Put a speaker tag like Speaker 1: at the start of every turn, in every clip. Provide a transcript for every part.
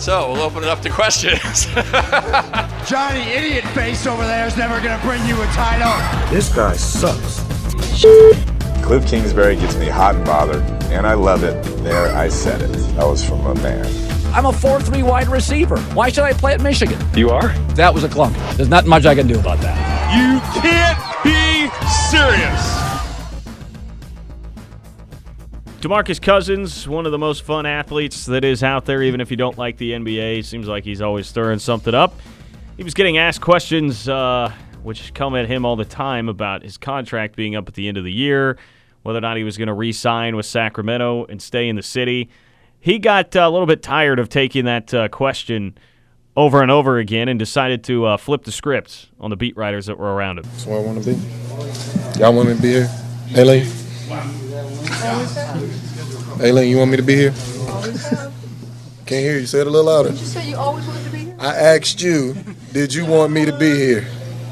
Speaker 1: So we'll open it up to questions.
Speaker 2: Johnny Idiot Face over there is never going to bring you a title.
Speaker 3: This guy sucks.
Speaker 4: Cliff Kingsbury gets me hot and bothered, and I love it. There, I said it. That was from a man.
Speaker 5: I'm a 4-3 wide receiver. Why should I play at Michigan?
Speaker 6: You are?
Speaker 5: That was a clunk. There's not much I can do about that.
Speaker 6: You can't be serious.
Speaker 7: DeMarcus Cousins, one of the most fun athletes that is out there, even if you don't like the NBA. Seems like he's always stirring something up. He was getting asked questions, which come at him all the time, about his contract being up at the end of the year, whether or not he was going to re-sign with Sacramento and stay in the city. He got a little bit tired of taking that question over and over again and decided to flip the script on the beat writers that were around him.
Speaker 8: That's where I want to be. Y'all want me to be here? Aileen? Aileen, you want me to be here? Can't hear you. Say it a little louder.
Speaker 9: Did you say you always wanted to be here?
Speaker 8: I asked you, did you want me to be here?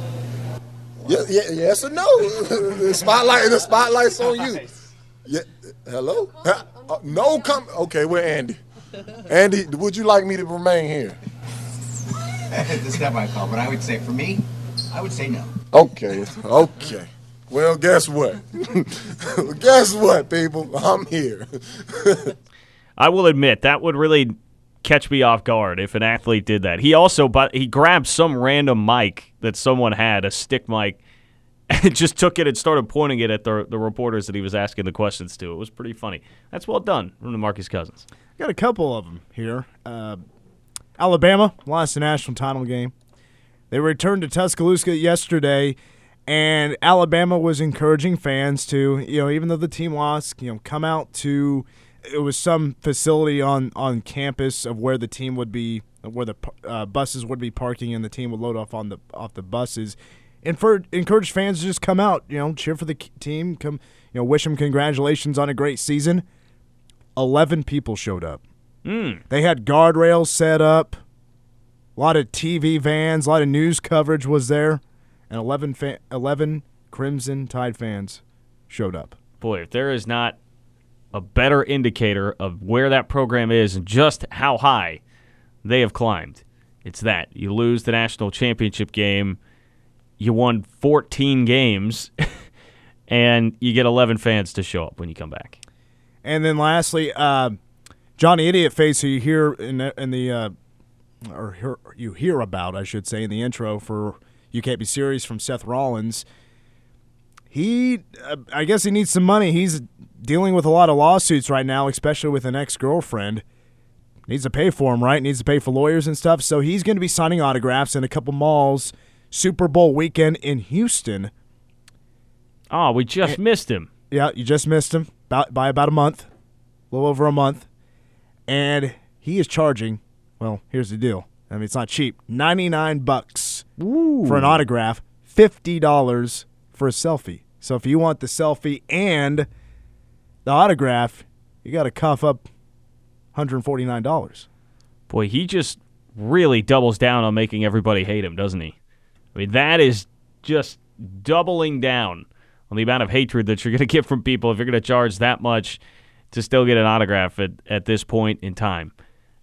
Speaker 8: Yes or no? The spotlight's on you. Yeah. Hello? No, come. Okay, where Andy? Andy, would you like me to remain here?
Speaker 10: This is my call, but I would say, for me, I would say no.
Speaker 8: Okay. Well, guess what? Guess what, people? I'm here.
Speaker 7: I will admit, that would really catch me off guard if an athlete did that. He grabbed some random mic that someone had, a stick mic, and just took it and started pointing it at the reporters that he was asking the questions to. It was pretty funny. That's well done from DeMarcus Cousins.
Speaker 11: Got a couple of them here. Alabama lost the national title game. They returned to Tuscaloosa yesterday, and Alabama was encouraging fans to, even though the team lost, come out to – it was some facility on campus of where the team would be, where the buses would be parking, and the team would load off the buses. And encourage fans to just come out, cheer for the team, come, wish them congratulations on a great season. 11 people showed up. They had guardrails set up, a lot of TV vans, a lot of news coverage was there, and 11 Crimson Tide fans showed up.
Speaker 7: Boy, if there is not a better indicator of where that program is and just how high they have climbed, it's that. You lose the national championship game, you won 14 games, and you get 11 fans to show up when you come back.
Speaker 11: And then lastly, Johnny Idiot Face, who you hear you hear about, I should say, in the intro for You Can't Be Serious from Seth Rollins. He, I guess he needs some money. He's dealing with a lot of lawsuits right now, especially with an ex-girlfriend. Needs to pay for them, right? Needs to pay for lawyers and stuff. So he's going to be signing autographs in a couple malls Super Bowl weekend in Houston.
Speaker 7: Oh, we just missed him.
Speaker 11: Yeah, you just missed him by about a month, a little over a month. And he is charging, well, here's the deal. I mean, it's not cheap. $99 for an autograph, $50 for a selfie. So if you want the selfie and the autograph, you got to cough up $149.
Speaker 7: Boy, he just really doubles down on making everybody hate him, doesn't he? I mean, that is just doubling down on the amount of hatred that you're going to get from people if you're going to charge that much to still get an autograph at this point in time.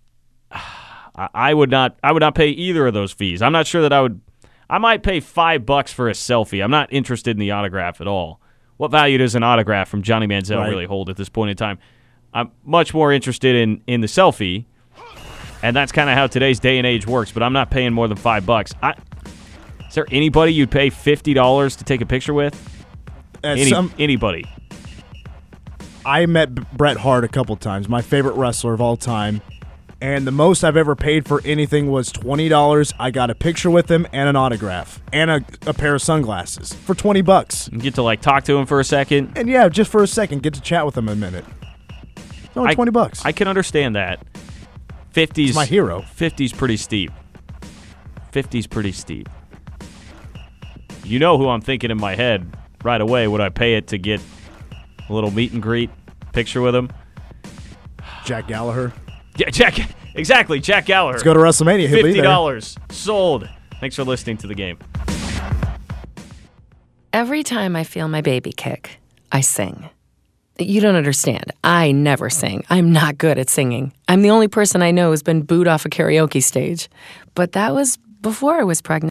Speaker 7: I would not pay either of those fees. I'm not sure that I might pay $5 for a selfie. I'm not interested in the autograph at all. What value does an autograph from Johnny Manziel really hold at this point in time? I'm much more interested in the selfie, and that's kind of how today's day and age works, but I'm not paying more than $5. Is there anybody you'd pay $50 to take a picture with? Anybody.
Speaker 11: I met Bret Hart a couple times, my favorite wrestler of all time, and the most I've ever paid for anything was $20. I got a picture with him and an autograph and a pair of sunglasses for $20.
Speaker 7: You get to talk to him for a second?
Speaker 11: And yeah, just for a second, get to chat with him a minute. It's only $20.
Speaker 7: I can understand that. 50's
Speaker 11: He's my hero.
Speaker 7: 50's pretty steep. 50's pretty steep. You know who I'm thinking in my head right away. Would I pay it to get a little meet and greet picture with him?
Speaker 11: Jack Gallagher.
Speaker 7: Yeah, exactly, Jack Gallagher.
Speaker 11: Let's go to WrestleMania. He'll be there.
Speaker 7: $50 sold. Thanks for listening to the game.
Speaker 12: Every time I feel my baby kick, I sing.
Speaker 3: You don't understand. I never sing. I'm not good at singing. I'm the only person I know who's been booed off a karaoke stage. But that was before I was pregnant.